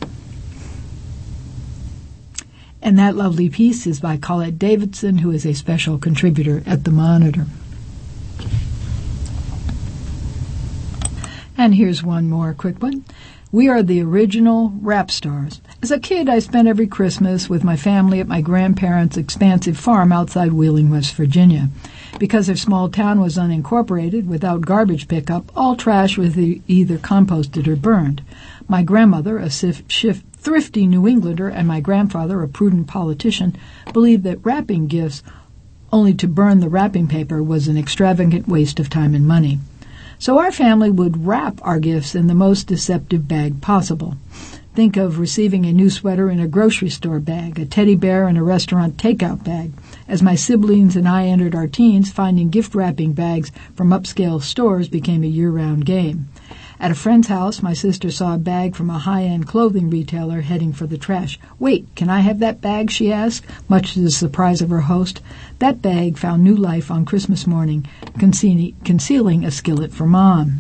And that lovely piece is by Colette Davidson, who is a special contributor at the Monitor. And here's one more quick one. We are the original rap stars. As a kid, I spent every Christmas with my family at my grandparents' expansive farm outside Wheeling, West Virginia. Because their small town was unincorporated, without garbage pickup, all trash was either composted or burned. My grandmother, a sif- shif- thrifty New Englander, and my grandfather, a prudent politician, believed that wrapping gifts only to burn the wrapping paper was an extravagant waste of time and money. So our family would wrap our gifts in the most deceptive bag possible. Think of receiving a new sweater in a grocery store bag, a teddy bear in a restaurant takeout bag. As my siblings and I entered our teens, finding gift wrapping bags from upscale stores became a year-round game. At a friend's house, my sister saw a bag from a high-end clothing retailer heading for the trash. "Wait, can I have that bag?" she asked, much to the surprise of her host. That bag found new life on Christmas morning, concealing, concealing a skillet for Mom.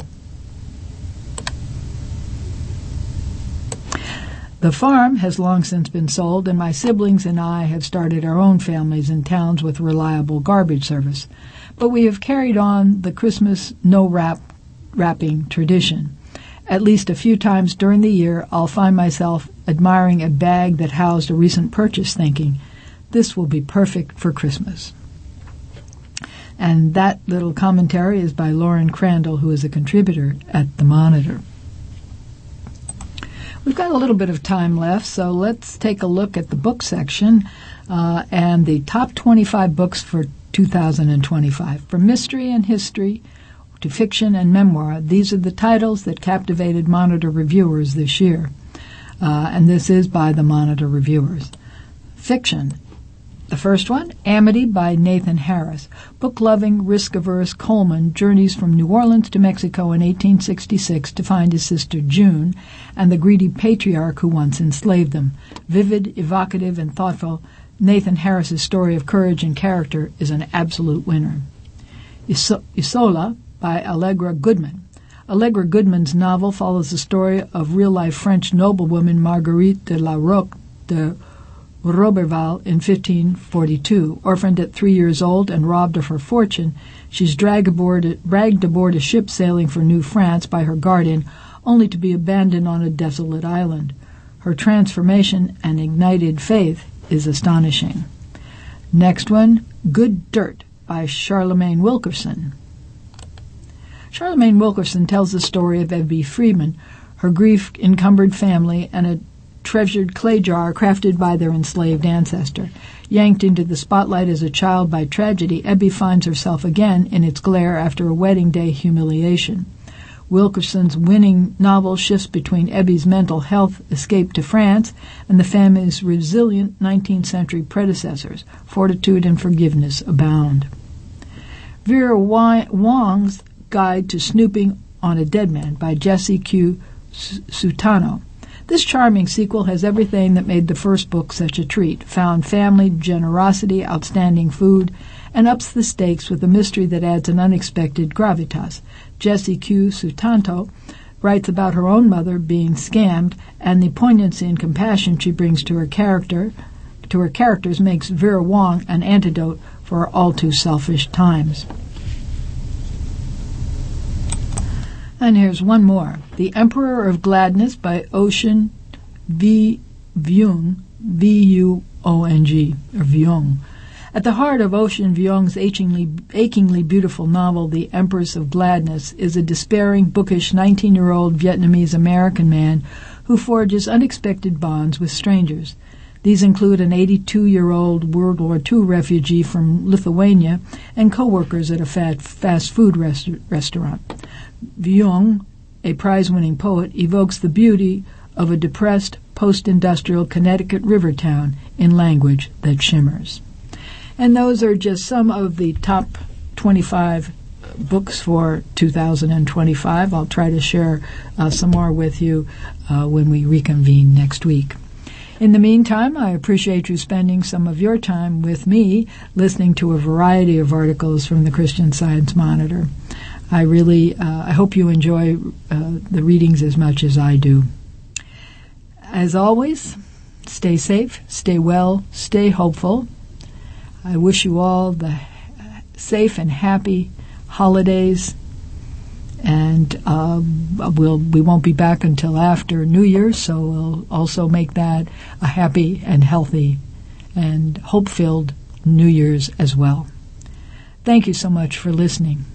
The farm has long since been sold, and my siblings and I have started our own families in towns with reliable garbage service. But we have carried on the Christmas no-wrap wrapping tradition. At least a few times during the year, I'll find myself admiring a bag that housed a recent purchase, thinking, this will be perfect for Christmas. And that little commentary is by Lauren Crandall, who is a contributor at the Monitor. We've got a little bit of time left, so let's take a look at the book section uh, and the top twenty-five books for two thousand twenty-five. From mystery and history to fiction and memoir, these are the titles that captivated Monitor reviewers this year. Uh, and this is by the Monitor reviewers. Fiction. The first one, Amity by Nathan Harris. Book-loving, risk-averse Coleman journeys from New Orleans to Mexico in eighteen sixty-six to find his sister June and the greedy patriarch who once enslaved them. Vivid, evocative, and thoughtful, Nathan Harris's story of courage and character is an absolute winner. Iso- Isola by Allegra Goodman. Allegra Goodman's novel follows the story of real-life French noblewoman Marguerite de la Roque de Roberval in fifteen forty-two. Orphaned at three years old and robbed of her fortune, she's dragged aboard, dragged aboard a ship sailing for New France by her guardian, only to be abandoned on a desolate island. Her transformation and ignited faith is astonishing. Next one, Good Dirt by Charlemagne Wilkerson. Charlemagne Wilkerson tells the story of Ebby Freeman, her grief-encumbered family, and a treasured clay jar crafted by their enslaved ancestor. Yanked into the spotlight as a child by tragedy, Ebby finds herself again in its glare after a wedding day humiliation. Wilkerson's winning novel shifts between Ebby's mental health escape to France and the family's resilient nineteenth century predecessors. Fortitude and forgiveness abound. Vera Wong's Guide to Snooping on a Dead Man by Jesse Q. Sutano. This charming sequel has everything that made the first book such a treat: found family, generosity, outstanding food, and ups the stakes with a mystery that adds an unexpected gravitas. Jessie Q. Sutanto writes about her own mother being scammed, and the poignancy and compassion she brings to her character, to her characters makes Vera Wong an antidote for all too selfish times. And here's one more. The Emperor of Gladness by Ocean V. Vuong, V U O N G, or Vuong. At the heart of Ocean Vuong's achingly, achingly beautiful novel, The Empress of Gladness, is a despairing, bookish nineteen-year-old Vietnamese-American man who who forges unexpected bonds with strangers. These include an eighty-two-year-old World War Two refugee from Lithuania and co-workers at a fat fast food rest- restaurant. Vuong, a prize-winning poet, evokes the beauty of a depressed, post-industrial Connecticut river town in language that shimmers. And those are just some of the top twenty-five books for two thousand twenty-five. I'll try to share uh, some more with you uh, when we reconvene next week. In the meantime, I appreciate you spending some of your time with me listening to a variety of articles from the Christian Science Monitor. I really, uh, I hope you enjoy uh, the readings as much as I do. As always, stay safe, stay well, stay hopeful. I wish you all the safe and happy holidays, and uh, we'll, we won't be back until after New Year's, so we'll also make that a happy and healthy and hope-filled New Year's as well. Thank you so much for listening.